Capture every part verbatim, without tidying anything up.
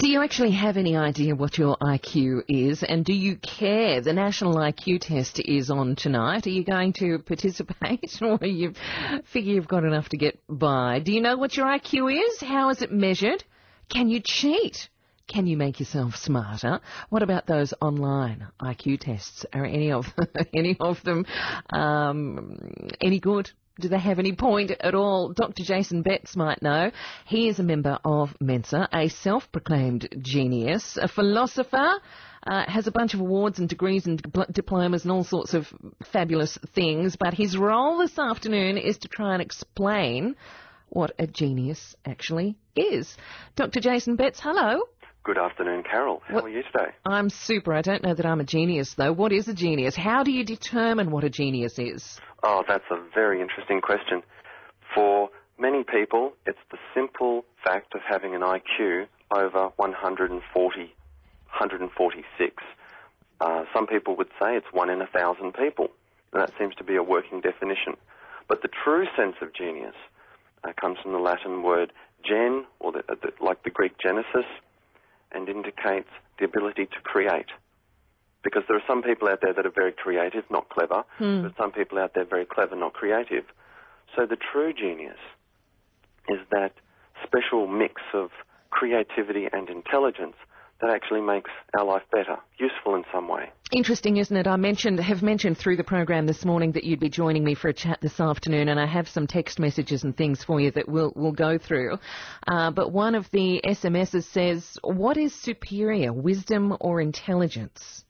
Do you actually have any idea what your I Q is, and do you care? The National I Q test is on tonight. Are you going to participate, or you figure you've got enough to get by? Do you know what your I Q is? How is it measured? Can you cheat? Can you make yourself smarter? What about those online I Q tests? Are any of any of them um, any good? Do they have any point at all? Doctor Jason Betts might know. He is a member of Mensa, a self-proclaimed genius, a philosopher, uh, has a bunch of awards and degrees and dip- diplomas and all sorts of fabulous things, but his role this afternoon is to try and explain what a genius actually is. Doctor Jason Betts, hello. Good afternoon, Carol. How what, are you today? I'm super. I don't know that I'm a genius, though. What is a genius? How do you determine what a genius is? Oh, that's a very interesting question. For many people, it's the simple fact of having an I Q over one hundred forty, one hundred forty-six. Uh, some people would say it's one in a thousand people, and that seems to be a working definition. But the true sense of genius uh, comes from the Latin word gen, or the, the, like the Greek Genesis, and indicates the ability to create. Because there are some people out there that are very creative, not clever. Hmm. But some people out there very clever, not creative. So the true genius is that special mix of creativity and intelligence that actually makes our life better, useful in some way. Interesting, isn't it? I mentioned, have mentioned through the program this morning that you'd be joining me for a chat this afternoon, and I have some text messages and things for you that we'll, we'll go through. Uh, but one of the S M Ses says, what is superior, wisdom or intelligence?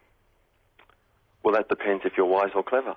Well, that depends if you're wise or clever.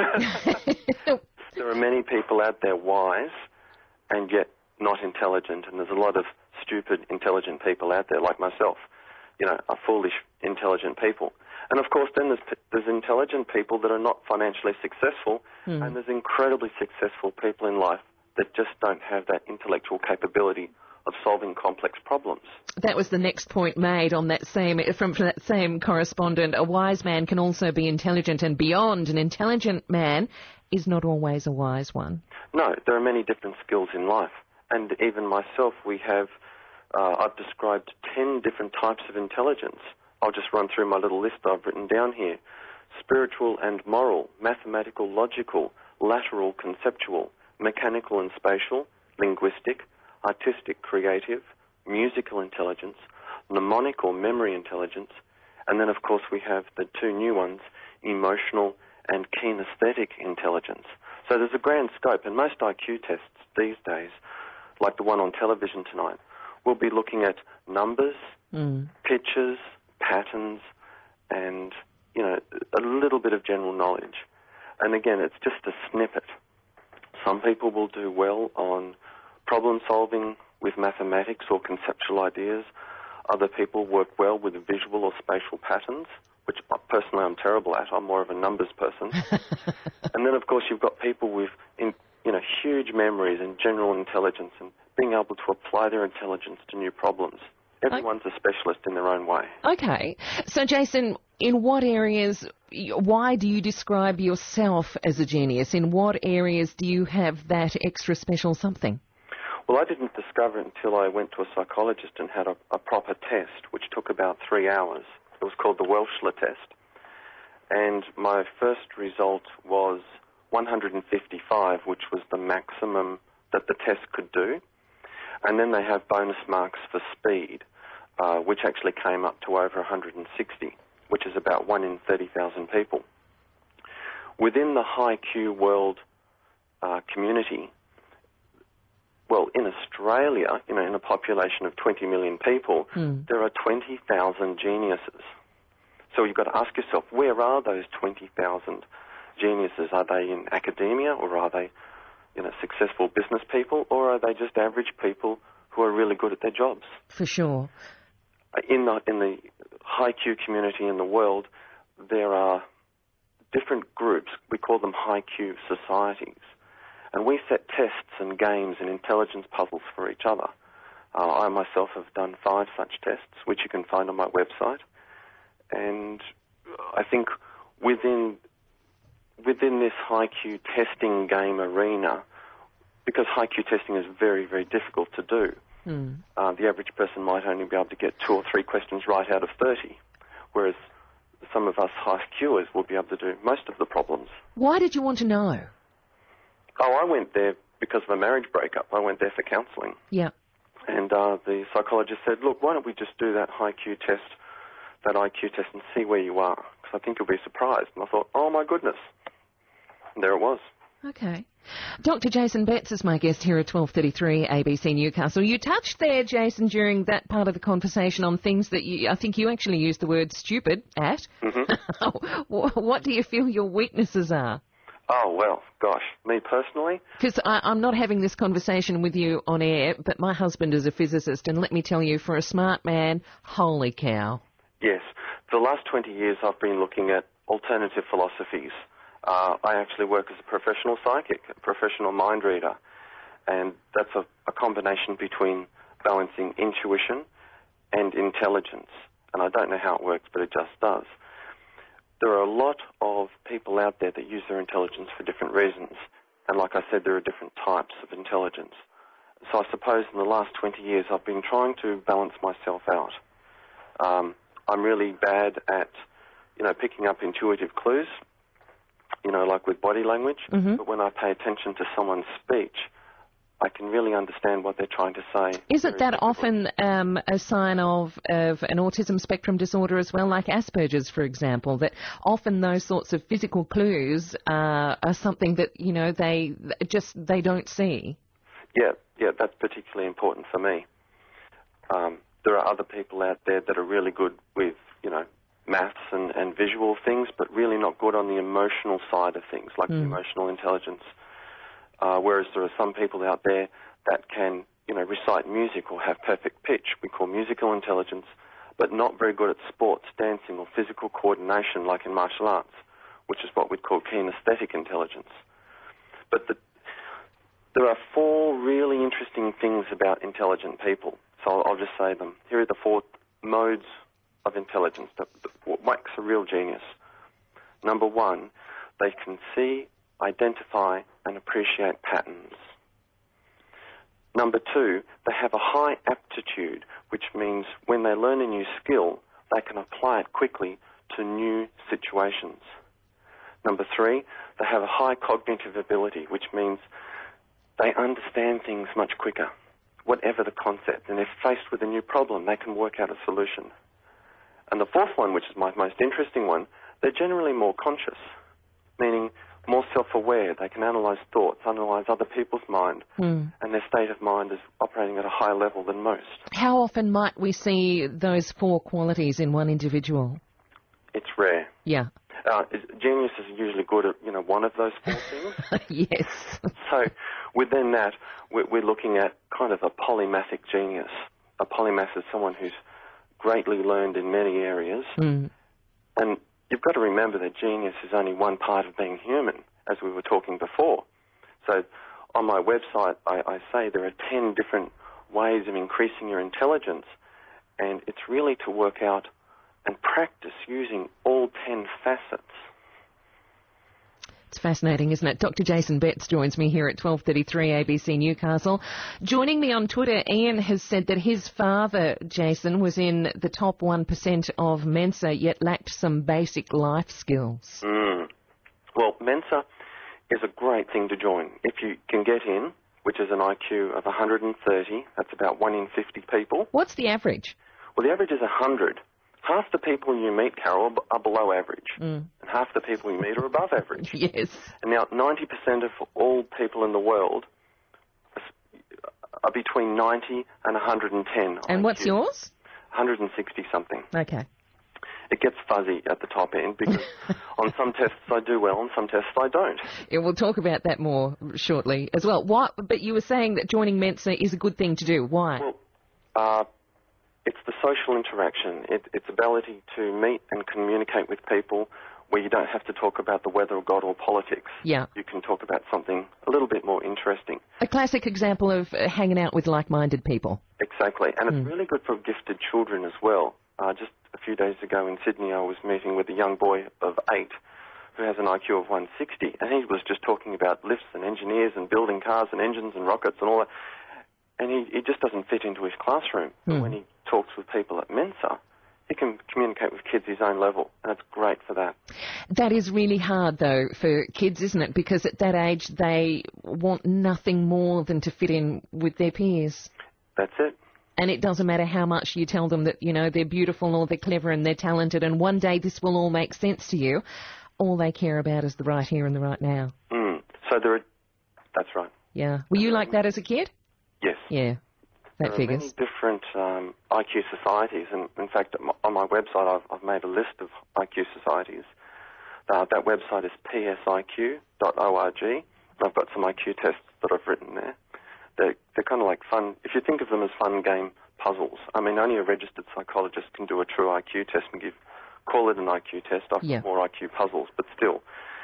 There are many people out there wise and yet not intelligent, and there's a lot of stupid, intelligent people out there like myself, you know, are foolish, intelligent people. And, of course, then there's, there's intelligent people that are not financially successful, mm. and there's incredibly successful people in life that just don't have that intellectual capability of solving complex problems. That was the next point made on that same, from, from that same correspondent. A wise man can also be intelligent and beyond. An intelligent man is not always a wise one. No, there are many different skills in life. And even myself, we have, uh, I've described ten different types of intelligence. I'll just run through my little list I've written down here. Spiritual and moral, mathematical, logical, lateral, conceptual, mechanical and spatial, linguistic, artistic, creative, musical intelligence, mnemonic or memory intelligence, and then, of course, we have the two new ones, emotional and kinesthetic intelligence. So there's a grand scope, and most I Q tests these days, like the one on television tonight, will be looking at numbers, mm. pictures, patterns, and, you know, a little bit of general knowledge. And again, it's just a snippet. Some people will do well on problem solving with mathematics or conceptual ideas. Other people work well with visual or spatial patterns, which personally I'm terrible at. I'm more of a numbers person. And then, of course, you've got people with, in, you know, huge memories and general intelligence and being able to apply their intelligence to new problems. Everyone's a specialist in their own way. Okay. So, Jason, in what areas, why do you describe yourself as a genius? In what areas do you have that extra special something? Well, I didn't discover it until I went to a psychologist and had a, a proper test, which took about three hours. It was called the Welschler test. And my first result was one hundred fifty-five, which was the maximum that the test could do. And then they have bonus marks for speed, uh, which actually came up to over one hundred sixty, which is about one in thirty thousand people. Within the high Q world uh, community, well, in Australia, you know, in a population of twenty million people, mm. there are twenty thousand geniuses. So you've got to ask yourself, where are those twenty thousand geniuses? Are they in academia, or are they, you know, successful business people, or are they just average people who are really good at their jobs? For sure. In the, in the high Q community in the world, there are different groups. We call them high Q societies. And we set tests and games and intelligence puzzles for each other. Uh, I myself have done five such tests, which you can find on my website. And I think within within this high Q testing game arena, because high Q testing is very, very difficult to do, Mm. Uh, the average person might only be able to get two or three questions right out of thirty, whereas some of us high Qers will be able to do most of the problems. Why did you want to know? Oh, I went there because of a marriage breakup. I went there for counselling. Yeah. And uh, the psychologist said, look, why don't we just do that I Q test, that I Q test, and see where you are? Because I think you'll be surprised. And I thought, oh, my goodness. And there it was. Okay. Doctor Jason Betts is my guest here at twelve thirty-three A B C Newcastle. You touched there, Jason, during that part of the conversation on things that you, I think you actually used the word stupid at. Mm-hmm. What do you feel your weaknesses are? Oh, well, gosh, me personally? Because I'm not having this conversation with you on air, but my husband is a physicist, and let me tell you, for a smart man, holy cow. Yes. For the last twenty years, I've been looking at alternative philosophies. Uh, I actually work as a professional psychic, a professional mind reader, and that's a, a combination between balancing intuition and intelligence. And I don't know how it works, but it just does. There are a lot of people out there that use their intelligence for different reasons. And like I said, there are different types of intelligence. So I suppose in the last twenty years, I've been trying to balance myself out. Um, I'm really bad at, you know, picking up intuitive clues, you know, like with body language. Mm-hmm. But when I pay attention to someone's speech, I can really understand what they're trying to say. Isn't that often um, a sign of, of an autism spectrum disorder as well, like Asperger's, for example, that often those sorts of physical clues uh, are something that, you know, they just they don't see? Yeah, yeah, that's particularly important for me. Um, there are other people out there that are really good with, you know, maths and, and visual things, but really not good on the emotional side of things, like mm. the emotional intelligence. Uh, whereas there are some people out there that can, you know, recite music or have perfect pitch, we call musical intelligence, but not very good at sports, dancing, or physical coordination, like in martial arts, which is what we'd call kinesthetic intelligence. But the, there are four really interesting things about intelligent people, so I'll, I'll just say them. Here are the four modes of intelligence that, that what makes a real genius. Number one, they can see, identify, and appreciate patterns. Number two, they have a high aptitude, which means when they learn a new skill, they can apply it quickly to new situations. Number three, they have a high cognitive ability, which means they understand things much quicker, whatever the concept. And if faced with a new problem, they can work out a solution. And the fourth one, which is my most interesting one, they're generally more conscious, meaning more self-aware. They can analyse thoughts, analyse other people's mind, mm. and their state of mind is operating at a higher level than most. How often might we see those four qualities in one individual? It's rare. Yeah. Uh, genius is usually good at, you know, one of those four things. Yes. So within that, we're, we're looking at kind of a polymathic genius. A polymath is someone who's greatly learned in many areas. Mm. And you've got to remember that genius is only one part of being human, as we were talking before. So on my website, I, I say there are ten different ways of increasing your intelligence, and it's really to work out and practice using all ten facets. It's fascinating, isn't it? Doctor Jason Betts joins me here at twelve thirty-three A B C Newcastle. Joining me on Twitter, Ian has said that his father, Jason, was in the top one percent of Mensa, yet lacked some basic life skills. Mm. Well, Mensa is a great thing to join. If you can get in, which is an I Q of one hundred thirty, that's about one in fifty people. What's the average? Well, the average is one hundred. Half the people you meet, Carol, are below average, mm. and half the people you meet are above average. Yes. And now ninety percent of all people in the world are between ninety and one hundred ten. And what's yours? one hundred sixty something. Okay. It gets fuzzy at the top end because on some tests I do well, on some tests I don't. Yeah, we'll talk about that more shortly as well. Why, but you were saying that joining Mensa is a good thing to do. Why? Well, uh, it's the social interaction. It, its ability to meet and communicate with people where you don't have to talk about the weather or God or politics. Yeah. You can talk about something a little bit more interesting. A classic example of uh, hanging out with like-minded people. Exactly. And mm. it's really good for gifted children as well. Uh, just a few days ago in Sydney, I was meeting with a young boy of eight who has an I Q of one sixty, and he was just talking about lifts and engineers and building cars and engines and rockets and all that. and he, he just doesn't fit into his classroom. But Mm. when he talks with people at Mensa, he can communicate with kids his own level, and it's great for that. That is really hard, though, for kids, isn't it? Because at that age, they want nothing more than to fit in with their peers. That's it. And it doesn't matter how much you tell them that, you know, they're beautiful or they're clever and they're talented and one day this will all make sense to you. All they care about is the right here and the right now. Mm. So there are... That's right. Yeah. Were you like that as a kid? Yes. Yeah. That there figures. are many different um, I Q societies, and in fact, on my website, I've, I've made a list of I Q societies. Uh, that website is p s i q dot org. I've got some I Q tests that I've written there. They're, they're kind of like fun. If you think of them as fun game puzzles, I mean, only a registered psychologist can do a true I Q test and give call it an I Q test. I've Yeah. got more I Q puzzles, but still,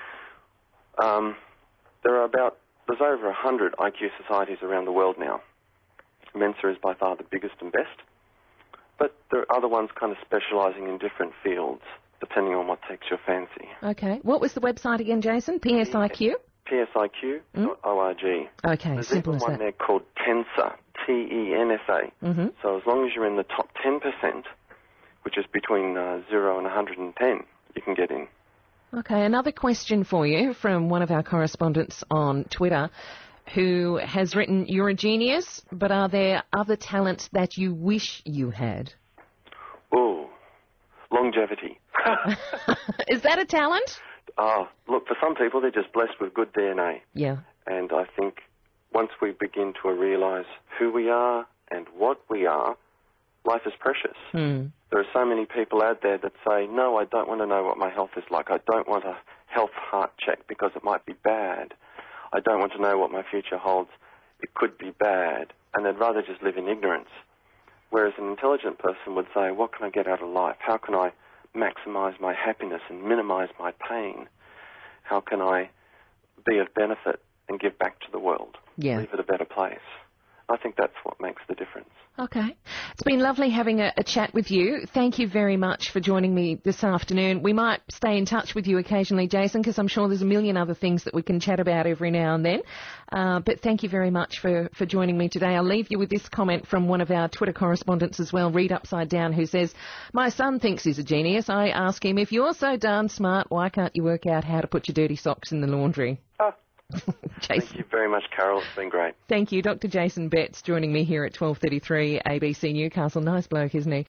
um, there are about there's over a hundred I Q societies around the world now. Mensa is by far the biggest and best, but there are other ones kind of specialising in different fields, depending on what takes your fancy. Okay. What was the website again, Jason? P S I Q? p s i q dot org. Okay, There's simple even as one that. there called Tensa, T E N S A. Mm-hmm. So as long as you're in the top ten percent, which is between uh, zero and one hundred ten, you can get in. Okay, another question for you from one of our correspondents on Twitter who has written, you're a genius, but are there other talents that you wish you had? Ooh, longevity. Is that a talent? Ah, look, for some people, they're just blessed with good D N A. Yeah. And I think once we begin to realise who we are and what we are, life is precious. Mm. There are so many people out there that say, no, I don't want to know what my health is like. I don't want a health heart check because it might be bad. I don't want to know what my future holds. It could be bad. And they'd rather just live in ignorance. Whereas an intelligent person would say, what can I get out of life? How can I maximise my happiness and minimise my pain? How can I be of benefit and give back to the world? Yeah. Leave it a better place. I think that's what makes the difference. Okay. It's been lovely having a, a chat with you. Thank you very much for joining me this afternoon. We might stay in touch with you occasionally, Jason, because I'm sure there's a million other things that we can chat about every now and then. Uh, but thank you very much for, for joining me today. I'll leave you with this comment from one of our Twitter correspondents as well, Read Upside Down, who says, my son thinks he's a genius. I ask him, if you're so darn smart, why can't you work out how to put your dirty socks in the laundry? Ah. Jason. Thank you very much, Carol. It's been great. Thank you. Doctor Jason Betts joining me here at twelve thirty-three A B C Newcastle. Nice bloke, isn't he?